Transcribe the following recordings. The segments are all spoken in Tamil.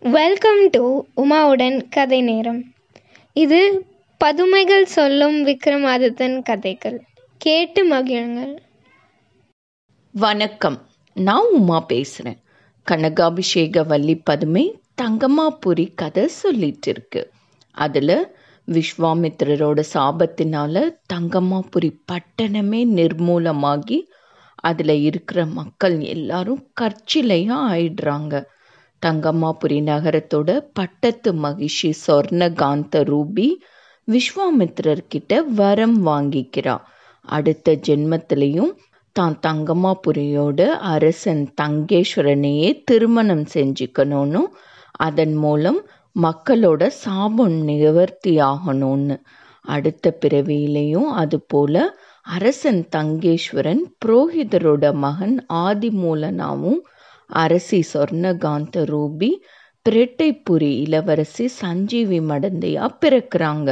வெல்கம் டு உமாவுடன் கதை நேரம். இது பதுமைகள் சொல்லும் விக்ரமாதித்தன் கதைகள். கேட்டு மகிழுங்கள். வணக்கம், நான் உமா பேசுகிறேன். கனகாபிஷேக வள்ளி பதுமை தங்கம்மாபுரி கதை சொல்லிட்டு இருக்கு. அதில் விஸ்வாமித்திரரோட சாபத்தினால தங்கம்மாபுரி பட்டணமே நிர்மூலமாகி அதில் இருக்கிற மக்கள் எல்லாரும் கற்சிலையாக ஆயிடுறாங்க. தங்கம்மாபுரி நகரத்தோட பட்டத்து மகிஷி சொர்ணகாந்த ரூபி விஸ்வாமித்திரர்கிட்ட வரம் வாங்கிக்கிறா. அடுத்த ஜென்மத்திலையும் தான் தங்கம்மாபுரியோட அரசன் தங்கேஸ்வரனையே திருமணம் செஞ்சுக்கணும்னு, அதன் மூலம் மக்களோட சாபம் நிவர்த்தி ஆகணும்னு. அடுத்த பிறவியிலையும் அதுபோல அரசன் தங்கேஸ்வரன் புரோகிதரோட மகன் ஆதிமூலனாவும் அரசி சொர்ணகாந்த ரூபி பிரட்டைப்புரி இளவரசி சஞ்சீவி மடந்தையா பிறக்கிறாங்க.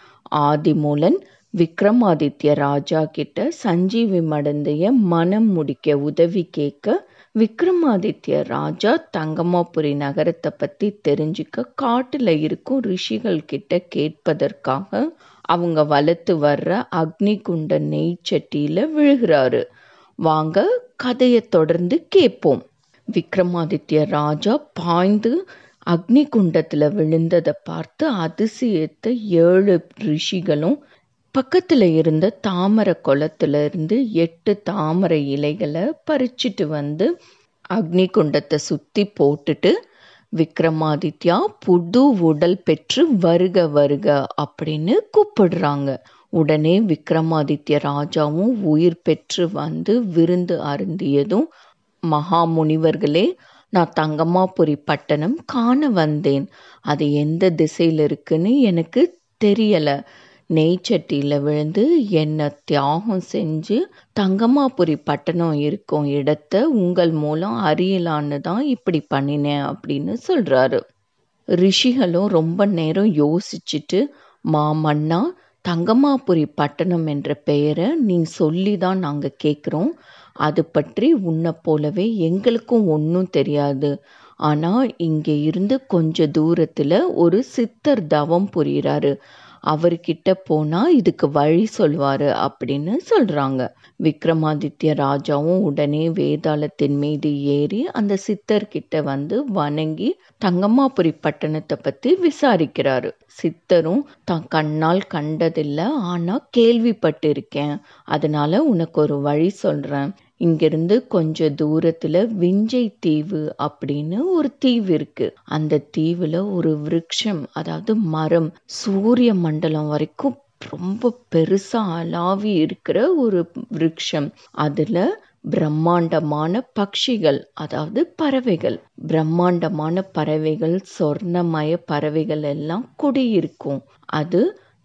ஆதிமூலன் விக்ரமாதித்ய ராஜா கிட்ட சஞ்சீவி மடந்தைய மனம் முடிக்க உதவி கேட்க, விக்ரமாதித்ய ராஜா தங்கம்மாபுரி நகரத்தை பத்தி தெரிஞ்சுக்க காட்டுல இருக்கும் ரிஷிகள் கிட்ட கேட்பதற்காக அவங்க வளர்த்து வர்ற அக்னிகுண்ட நெய்ச்சட்டியில விழுகிறாரு. வாங்க கதையை தொடர்ந்து கேட்போம். விக்ரமாதித்ய ராஜா பாய்ந்து அக்னிகுண்டத்தில் விழுந்ததை பார்த்து அதிசயத்தை 7 ரிஷிகளும் பக்கத்தில் இருந்த தாமரை குளத்துல இருந்து 8 தாமரை இலைகளை பறிச்சிட்டு வந்து அக்னிகுண்டத்தை சுற்றி போட்டுட்டு, விக்ரமாதித்யா புது உடல் பெற்று வருக வருக அப்படின்னு கூப்பிடுறாங்க. உடனே விக்ரமாதித்ய ராஜாவும் உயிர் பெற்று வந்து விருந்து அருந்தியதும், மகாமுனிவர்களே, நான் தங்கம்மாபுரி பட்டணம் காண வந்தேன். அது எந்த திசையில் இருக்குன்னு எனக்கு தெரியல. நெய்ச்சட்டியில் விழுந்து என்னை தியாகம் செஞ்சு தங்கம்மாபுரி பட்டணம் இருக்கும் இடத்த உங்கள் மூலம் அறியலான்னு தான் இப்படி பண்ணினேன் அப்படின்னு சொல்கிறாரு. ரிஷிகளும் ரொம்ப நேரம் யோசிச்சுட்டு, மாமன்னா, தங்கம்மாபுரி பட்டணம் என்ற பெயரை நீ சொல்லி தான் நாங்கள் கேட்குறோம். அது பற்றி உன்னை போலவே எங்களுக்கும் ஒன்றும் தெரியாது. ஆனால் இங்கே இருந்து கொஞ்ச தூரத்தில் ஒரு சித்தர் தவம் புரிகிறாரு. அவர்கிட்ட போனால் இதுக்கு வழி சொல்வார் அப்படின்னு சொல்கிறாங்க. விக்ரமாதித்ய ராஜாவும் உடனே வேதாளத்தின் மீது ஏறி அந்த சித்தர்கிட்ட வந்து வணங்கி தங்கம்மாபுரி பட்டணத்தை பற்றி விசாரிக்கிறாரு. சித்தரும் தான் கண்ணால் கண்டதில்லை, ஆனால் கேள்விப்பட்டிருக்கேன், அதனால உனக்கு ஒரு வழி சொல்கிறேன். இங்கிருந்து கொஞ்ச தூரத்துல விஞ்சை தீவு அப்படின்னு ஒரு தீவு இருக்கு. அந்த தீவுல ஒரு விருட்சம், அதாவது மரம், சூரிய மண்டலம் வரைக்கும் ரொம்ப பெருசா அலாவி இருக்கிற ஒரு விருட்சம். அதுல பிரம்மாண்டமான பட்சிகள், அதாவது பறவைகள், பிரம்மாண்டமான பறவைகள், சொர்ணமய பறவைகள் எல்லாம் குடியிருக்கும். அது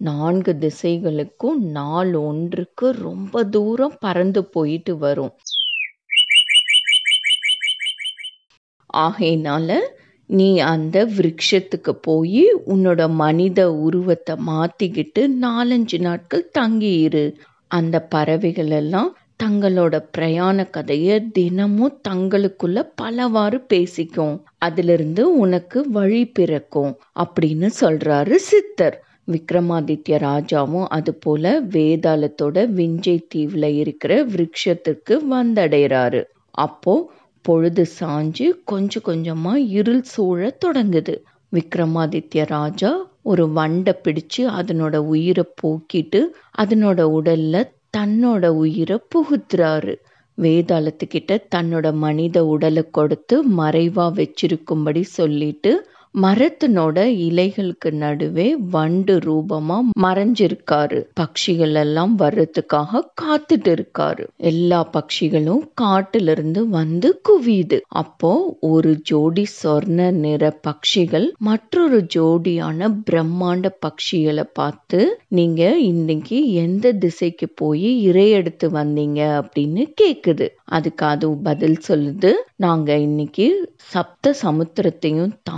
4 திசைகளுக்கும் நாள் ஒன்றுக்கு ரொம்ப தூரம் பறந்து போயிட்டு வரும். ஆகையினால நீ அந்த விருட்சத்துக்கு போய் உன்னோட மனித உருவத்தை மாத்திக்கிட்டு 4-5 நாட்கள் தங்கியிரு. அந்த பறவைகள் எல்லாம் தங்களோட பிரயாண கதையை தினமும் தங்களுக்குள்ள பலவாறு பேசிக்கும். அதிலிருந்து உனக்கு வழி பிறக்கும் அப்படின்னு சொல்றாரு சித்தர். விக்ரமாதித்ய ராஜாவும் அது போல வேதாளத்தோட விஞ்சை தீவுல இருக்கிற விருட்சத்துக்கு வந்தடைறாரு. அப்போ பொழுது சாஞ்சு கொஞ்சம் கொஞ்சமா இருள் சூழ தொடங்குது. விக்ரமாதித்ய ராஜா ஒரு வண்டை பிடிச்சு அதனோட உயிரை போக்கிட்டு அதனோட உடல்ல தன்னோட உயிரை புகுத்துறாரு. வேதாளத்துக்கிட்ட தன்னோட மனித உடலை கொடுத்து மறைவா வச்சிருக்கும்படி சொல்லிட்டு, மரத்தினோட இலைகளுக்கு நடுவே வண்டு ரூபமா மறைஞ்சிருக்காரு. பட்சிகள் எல்லாம் வர்றதுக்காக காத்துட்டு இருக்காரு. எல்லா பட்சிகளும் காட்டுல இருந்து வந்து குவியுது. அப்போ ஒரு ஜோடி சொர்ண நிற பட்சிகள் மற்றொரு ஜோடியான பிரம்மாண்ட பட்சிகளை பார்த்து, நீங்க இன்னைக்கு எந்த திசைக்கு போய் இரையெடுத்து வந்தீங்க அப்படின்னு கேக்குது. அதுக்கு அது பதில் சொல்லுது, நாங்க இன்னைக்கு சப்த சமுத்திரத்தையும் தாண்டி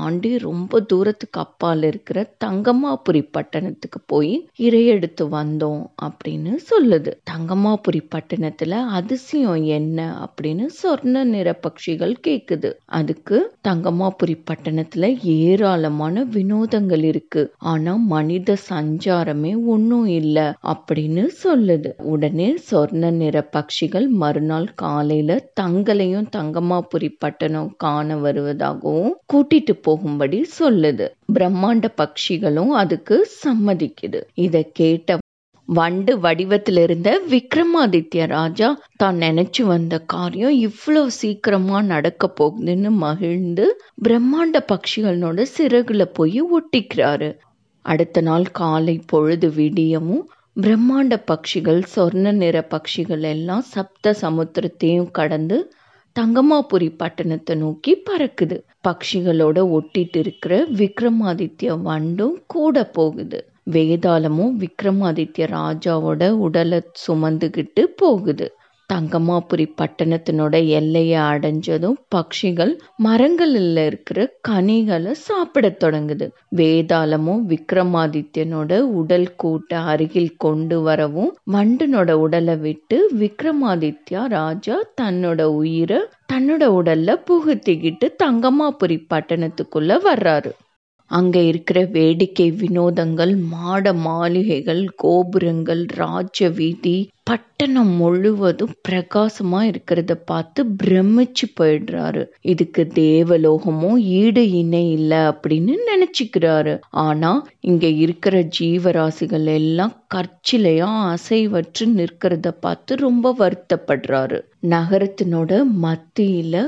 ரொம்ப தூரத்துக்கு அப்பால் இருக்கிற தங்கம்மாபுரி பட்டணத்துக்கு போய் இரையெடுத்து வந்தோம் அப்படின்னு சொல்லுது. தங்கம்மாபுரி பட்டணத்துல அதிசயம் என்ன அப்படின்னு சொர்ண நிற பட்சிகள் கேக்குது. அதுக்கு தங்கம்மாபுரி பட்டணத்துல ஏராளமான வினோதங்கள் இருக்கு, ஆனா மனித சஞ்சாரமே ஒன்னும் இல்ல அப்படின்னு சொல்லுது. உடனே சொர்ண நிற பட்சிகள் மறுநாள் காலையில தங்களையும் தங்கம்மாபுரி பட்டணம் காண வருவதாகவும் கூட்டிட்டு போகும்படி சொல்லுது. பிரம்மாண்ட பட்சிகளும் அதுக்கு சம்மதிக்குது. இத கேட்ட வண்டு வடிவத்தில் இருந்த விக்ரமாதித்ய ராஜா தான் நினைச்சு வந்த காரியம் இவ்வளவு சீக்கிரமா நடக்க போகுதுன்னு மகிழ்ந்து பிரம்மாண்ட பட்சிகளோட சிறகுல போய் ஒட்டிக்கிறாரு. அடுத்த நாள் காலை பொழுது விடியவும் பிரம்மாண்ட பட்சிகள் சொர்ண நிற பட்சிகள் எல்லாம் சப்த சமுத்திரத்தையும் கடந்து தங்கம்மாபுரி பட்டணத்தை நோக்கி பறக்குது. பட்சிகளோட ஒட்டிட்டு இருக்கிற விக்ரமாதித்ய வண்டும் கூட போகுது. வேதாளமும் விக்ரமாதித்ய ராஜாவோட உடலை சுமந்துகிட்டு போகுது. தங்கம்மாபுரி பட்டணத்தினோட எல்லையை அடைஞ்சதும் பட்சிகள் மரங்களில் இருக்கிற கனிகளை சாப்பிட தொடங்குது. வேதாளமும் விக்ரமாதித்யனோட உடல் கூட்ட அருகில் கொண்டு வரவும் வண்டனோட உடலை விட்டு விக்ரமாதித்யா ராஜா தன்னோட உயிரை தன்னோட உடல்ல புகுத்திக்கிட்டு தங்கம்மாபுரி பட்டணத்துக்குள்ள வர்றாரு. அங்க இருக்கிற வேடிக்கை வினோதங்கள், மாட மாளிகைகள், கோபுரங்கள், ராஜ வீதி, பட்டணம் முழுவதும் பிரகாசமா இருக்கிறத பார்த்து பிரமிச்சு போயிடுறாரு. இதுக்கு தேவலோகமும் ஈடு இணை இல்லை அப்படின்னு நினைச்சுக்கிறாரு. ஆனா இங்க இருக்கிற ஜீவராசிகள் எல்லாம் கற்சிலையா அசைவற்று நிற்கிறத பார்த்து ரொம்ப வருத்தப்படுறாரு. நகரத்தினோட மத்தியில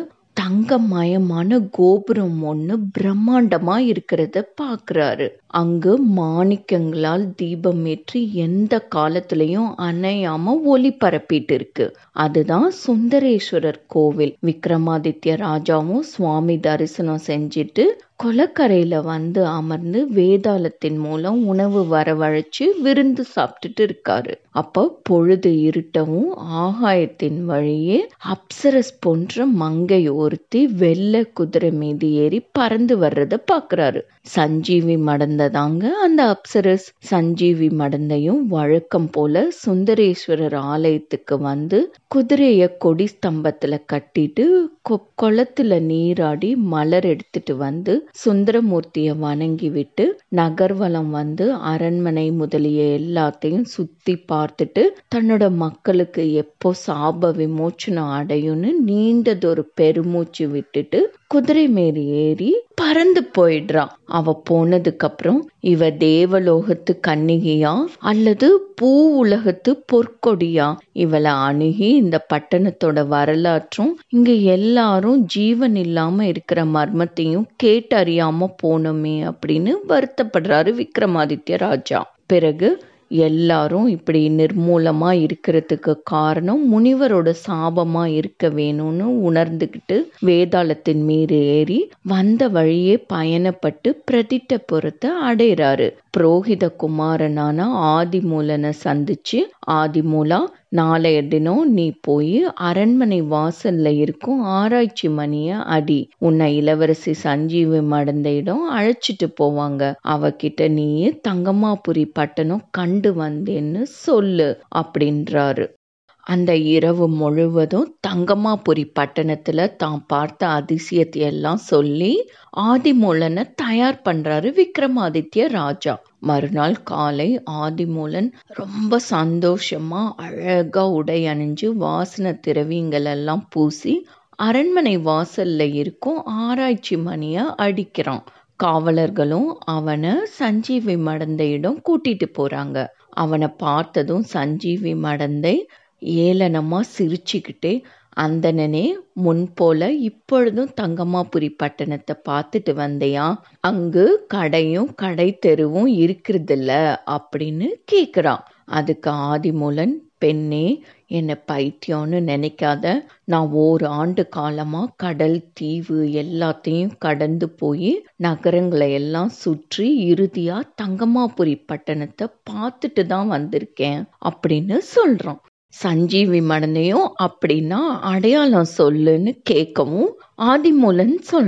தங்கமயமான கோபுரம் ஒண்ணு பிரம்மாண்டமா இருக்கிறத பாக்குறாரு. அங்கு மாணிக்கங்களால் தீபம் ஏற்றி எந்த காலத்திலையும் அணையாம ஒளி பரப்பிட்டு இருக்கு. அதுதான் சுந்தரேஸ்வரர் கோவில். விக்ரமாதித்ய ராஜாவும் சுவாமி தரிசனம் செஞ்சுட்டு கொலக்கரையில வந்து அமர்ந்து வேதாளத்தின் மூலம் உணவு வரவழைச்சு விருந்து சாப்பிட்டுட்டு இருக்காரு. அப்ப பொழுது இருட்டவும் ஆகாயத்தின் வழியே அப்சரஸ் போன்ற மங்கை ஒருத்தி வெள்ளை குதிரை மீது ஏறி பறந்து வர்றத பாக்குறாரு. சஞ்சீவி மடந்ததாங்க அந்த அப்சரஸ். சஞ்சீவி மடந்தையும் வழக்கம் போல சுந்தரேஸ்வரர் ஆலயத்துக்கு வந்து குதிரைய கொடி ஸ்தம்பத்துல கட்டிட்டு குளத்துல நீராடி மலர் எடுத்துட்டு வந்து சுந்தரமூர்த்திய வணங்கி விட்டு நகர்வலம் வந்து அரண்மனை முதலிய எல்லாத்தையும் சுத்தி பார்த்துட்டு தன்னோட மக்களுக்கு எப்போ சாப விமோச்சனம் அடையும்னு நீண்டதொரு பெருமூச்சு விட்டுட்டு குதிரை மேல் ஏறி பறந்து போயிடுறான். அவ போனதுக்கு அப்புறம் இவ தேவலோகத்து கன்னிகையா அல்லது பூ உலகத்து பொற்கொடியா? இவளை அணுகி இந்த பட்டணத்தோட வரலாற்றும் இங்க எல்லாரும் ஜீவன் இல்லாம இருக்கிற மர்மத்தையும் கேட்டறியாம போனோமே அப்படின்னு வருத்தப்படுறாரு விக்ரமாதித்ய ராஜா. பிறகு எல்லாரும் இப்படி நிர்மூலமா இருக்கிறதுக்கு காரணம் முனிவரோட சாபமா இருக்க வேணும்னு உணர்ந்துகிட்டு வேதாளத்தின் மீது ஏறி வந்த வழியே பயணப்பட்டு பிரதிட்டபுரத்தை அடைறாரு. புரோகித குமாரனான ஆதிமூலனை சந்திச்சு, ஆதிமூலா, நாளைய தினம் நீ போய் அரண்மனை வாசல்ல இருக்கும் ஆராய்ச்சி மணிய அடி. உன்னை இளவரசி சஞ்சீவி மடந்தையிடம் அழைச்சிட்டு போவாங்க. அவகிட்ட நீ தங்கம்மாபுரி பட்டணம் கண்டு வந்தேன்னு சொல்லு அப்படின்றாரு. அந்த இரவு முழுவதும் தங்கம்மாபுரி பட்டணத்துல தான் பார்த்த அதிசயத்தை எல்லாம் சொல்லி ஆதிமூலனை தயார் பண்றாரு விக்ரமாதித்ய ராஜா. மறுநாள் காலை ஆதிமூலன் ரொம்ப சந்தோஷமா அழகா உடை அணிஞ்சு வாசன திரவியங்கள் எல்லாம் பூசி அரண்மனை வாசல்ல இருக்கும் ஆராய்ச்சி மணிய அடிக்கிறான். காவலர்களும் அவனை சஞ்சீவி மடந்தையிடம் கூட்டிட்டு போறாங்க. அவனை பார்த்ததும் சஞ்சீவி மடந்தை ஏளனமா சிரிச்சுக்கிட்டே, அந்தனனே, முன்போல இப்பொழுதும் தங்கம்மாபுரி பட்டணத்தை பார்த்துட்டு வந்தையா? அங்கு கடையும் கடை தெருவும் இருக்கிறதில்ல அப்படின்னு கேக்குறான். அதுக்கு ஆதிமூலன், பெண்ணே, என்னை பைத்தியம்னு நினைக்காத. நான் 1 ஆண்டு காலமா கடல் தீவு எல்லாத்தையும் கடந்து போய் நகரங்களை எல்லாம் சுற்றி இறுதியா தங்கம்மாபுரி பட்டணத்தை பார்த்துட்டு தான் வந்திருக்கேன் அப்படின்னு சொல்றான். சஞ்சீவி மடந்தையும் அப்படின்னா அடையாளம் சொல்லுன்னு கேட்கவும் ஆதிமூலன் சொல்றான்,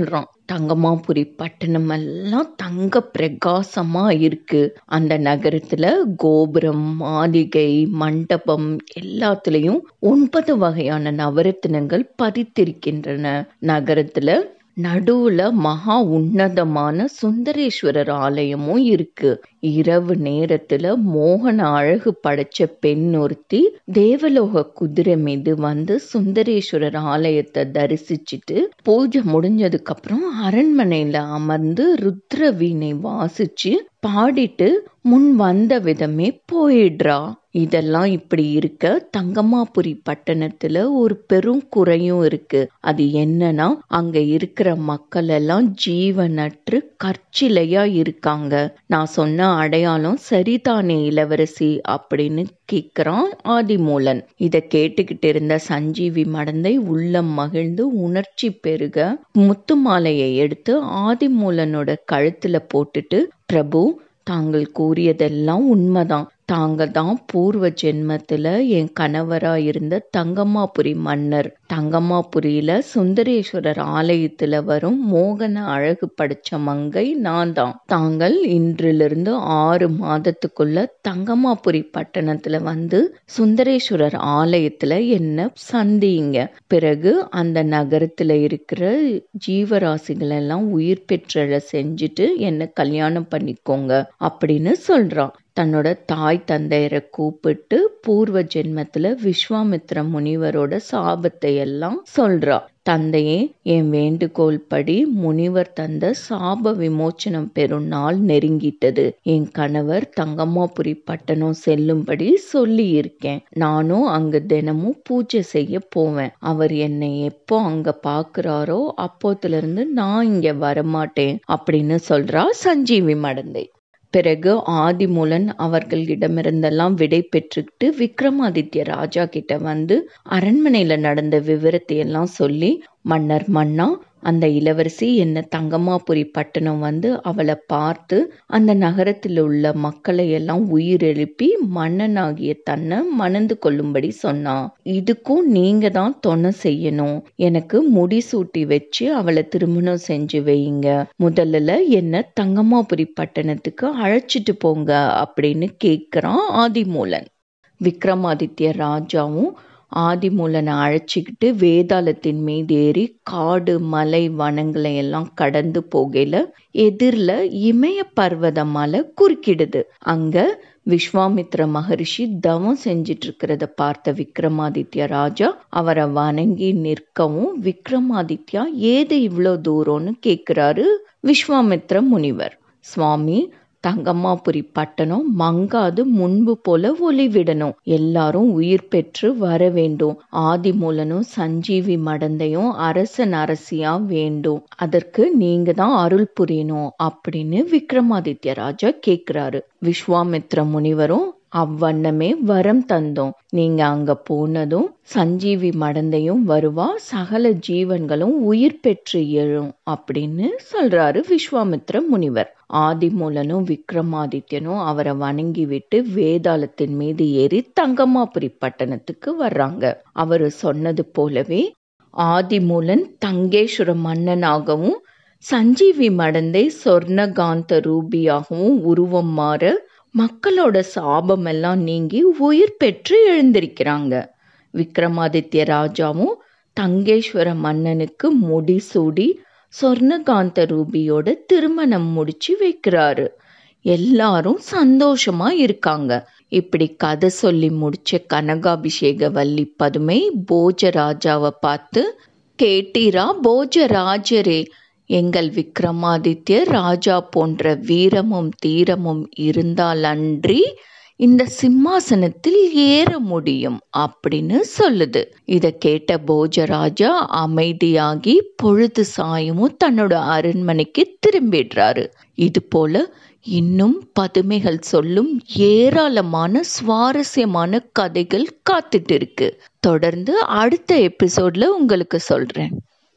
தங்கமாபுரி பட்டணம் எல்லாம் தங்க பிரகாசமா இருக்கு. அந்த நகரத்துல கோபுரம், மாளிகை, மண்டபம் எல்லாத்துலயும் 9 வகையான நவரத்தினங்கள் பதித்திருக்கின்றன. நகரத்துல நடுவுல மகா உன்னதமான சுந்தரேஸ்வரர் ஆலயமும் இருக்கு. இரவு நேரத்துல மோகன அழகு படைச்ச பெண் ஒருத்தி தேவலோக குதிரை மீது வந்து சுந்தரேஸ்வரர் ஆலயத்தை தரிசிச்சுட்டு பூஜை முடிஞ்சதுக்கு அப்புறம் அரண்மனையில அமர்ந்து ருத்ர வீணை வாசிச்சு பாடிட்டு முன் வந்த விதமே போயிடுறா. இதெல்லாம் இப்படி இருக்க தங்கமாபுரி பட்டணத்துல ஒரு பெரும் குறையும் இருக்கு. அது என்னன்னா, அங்க இருக்கிற மக்கள் எல்லாம் ஜீவனற்று கற்சிலையா இருக்காங்க. நான் சொன்ன அடையாளம் சரிதானே இளவரசி அப்படின்னு கேக்குறான் ஆதிமூலன். இத கேட்டுக்கிட்டு இருந்த சஞ்சீவி மடந்தை உள்ளம் மகிழ்ந்து உணர்ச்சி பெருக முத்து மாலையை எடுத்து ஆதிமூலனோட கழுத்துல போட்டுட்டு, பிரபு, தாங்கள் கூறியதெல்லாம் உண்மைதான். தாங்க தான் பூர்வ ஜென்மத்துல என் கணவரா இருந்த தங்கமாபுரி மன்னர். தங்கமாபுரியில சுந்தரேஸ்வரர் ஆலயத்துல வரும் மோகன அழகு படைச்ச மங்கை நான் தான். தாங்கள் இன்றிலிருந்து 6 மாதத்துக்குள்ள தங்கமாபுரி பட்டணத்துல வந்து சுந்தரேஸ்வரர் ஆலயத்துல என்ன சந்திங்க. பிறகு அந்த நகரத்துல இருக்கிற ஜீவராசிகள் எல்லாம் உயிர் பெற்றழ செஞ்சுட்டு என்ன கல்யாணம் பண்ணிக்கோங்க அப்படின்னு சொல்றான். தன்னோட தாய் தந்தையரை கூப்பிட்டு பூர்வ ஜென்மத்துல விஸ்வாமித்ர முனிவரோட சாபத்தை எல்லாம் சொல்றா. தந்தையே, என் வேண்டுகோள் படி முனிவர் தந்த சாப விமோச்சனம் பெறும் நாள் நெருங்கிட்டது. என் கணவர் தங்கமாபுரி பட்டணம் செல்லும்படி சொல்லி இருக்கேன். நானும் அங்க தினமும் பூஜை செய்ய போவேன். அவர் என்னை எப்போ அங்க பாக்குறாரோ அப்போத்துல இருந்து நான் இங்க வரமாட்டேன் அப்படின்னு சொல்றா சஞ்சீவி மடந்தை. பிறகு ஆதிமூலன் அவர்களிடமிருந்தெல்லாம் விடை பெற்றுக்கிட்டு விக்ரமாதித்ய ராஜா கிட்ட வந்து அரண்மனையில நடந்த விவரத்தை எல்லாம் சொல்லி, மன்னா, அந்த இளவரசி என்ன தங்கமாபுரி பட்டணம் வந்து அவளை பார்த்து அந்த நகரத்தில் உள்ள மக்களை எல்லாம் உயிர் எழுப்பி மன்னனாகிய தன்னை மணந்து கொள்ளும்படி சொன்னான். இதுக்கும் நீங்க தான் துணை செய்யணும். எனக்கு முடிசூட்டி வச்சு அவளை திருமணம் செஞ்சு வைங்க. முதல்ல என்ன தங்கமாபுரி பட்டணத்துக்கு அழைச்சிட்டு போங்க அப்படின்னு கேட்கிறான் ஆதிமூலன். விக்ரமாதித்ய ராஜாவும் ஆதிமூலனை அழைச்சிக்கிட்டு வேதாளத்தின் மீது ஏறி காடு மலை வனங்களை எல்லாம் கடந்து போகையில எதிரில இமய பர்வத மலை குறுக்கிடுது. அங்க விஸ்வாமித்ர மகரிஷி தவம் செஞ்சிட்டு இருக்கிறத பார்த்த விக்ரமாதித்ய ராஜா அவரை வணங்கி நிற்கவும், விக்ரமாதித்யா ஏது இவ்வளோ தூரம்னு கேட்கிறாரு விஸ்வாமித்ர முனிவர். சுவாமி, தங்கமாபுரி பட்டணம் மங்காது முன்பு போல ஒளிவிடணும். எல்லாரும் உயிர் பெற்று வர வேண்டும். ஆதிமூலனும் சஞ்சீவி மடந்தையும் அரசன் அரசியா வேண்டும். அதற்கு நீங்க தான் அருள் புரியணும் அப்படின்னு விக்ரமாதித்ய ராஜா கேக்குறாரு. விஸ்வாமித்ர முனிவரும் அவ்வண்ணமே வரம் தந்தோம். நீங்க அங்க போனதும் சஞ்சீவி மடந்தையும் வருவா, சகல ஜீவன்களும் உயிர் பெற்று எழும் அப்படின்னு சொல்றாரு விஸ்வாமித்ர முனிவர். ஆதிமூலனும் விக்ரமாதித்யனும் அவரை வணங்கி விட்டு வேதாளத்தின் மீது ஏறி தங்கமாபுரி பட்டணத்துக்கு வர்றாங்க. அவரு சொன்னது போலவே ஆதிமூலன் தங்கேஸ்வர மன்னனாகவும் சஞ்சீவி மடந்தை சொர்ணகாந்த ரூபியாகவும் உருவம் மாற மக்களோட சாபம் எல்லாம் நீங்கி உயிர் பெற்று எழுந்திருக்கிறாங்க. விக்ரமாதித்ய ராஜாவும் தங்கேஸ்வர மன்னனுக்கு முடிசூடி சொர்ணகாந்த ரூபியோட திருமணம் முடிச்சு வைக்கிறாரு. எல்லாரும் சந்தோஷமா இருக்காங்க. இப்படி கதை சொல்லி முடிச்ச கனகாபிஷேக வள்ளி பதுமை போஜராஜாவை பார்த்து, கேட்டீரா போஜராஜரே, எங்கள் விக்ரமாதித்ய ராஜா போன்ற வீரமும் தீரமும் இருந்தால் அன்றி இந்த சிம்மாசனத்தில் ஏற முடியும் அப்படின்னு சொல்லுது. இத கேட்ட போஜராஜா அமைதியாகி பொழுது சாயமும் தன்னோட அரண்மனைக்கு திரும்பிடுறாரு. இது போல இன்னும் பதுமைகள் சொல்லும் ஏராளமான சுவாரஸ்யமான கதைகள் காத்துட்டு இருக்கு. தொடர்ந்து அடுத்த எபிசோட்ல உங்களுக்கு சொல்றேன்.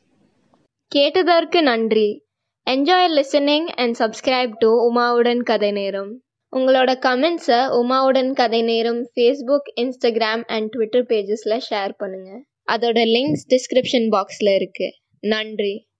கேட்டதற்கு நன்றி. Enjoy listening and subscribe to உமாவுடன் கதை நேரம். உங்களோட கமெண்ட்ஸை உமாவுடன் கதை நேரம் ஃபேஸ்புக், இன்ஸ்டாகிராம் அண்ட் ட்விட்டர் பேஜஸில் ஷேர் பண்ணுங்கள். அதோட லிங்க்ஸ் டிஸ்கிரிப்ஷன் பாக்ஸில் இருக்குது. நன்றி.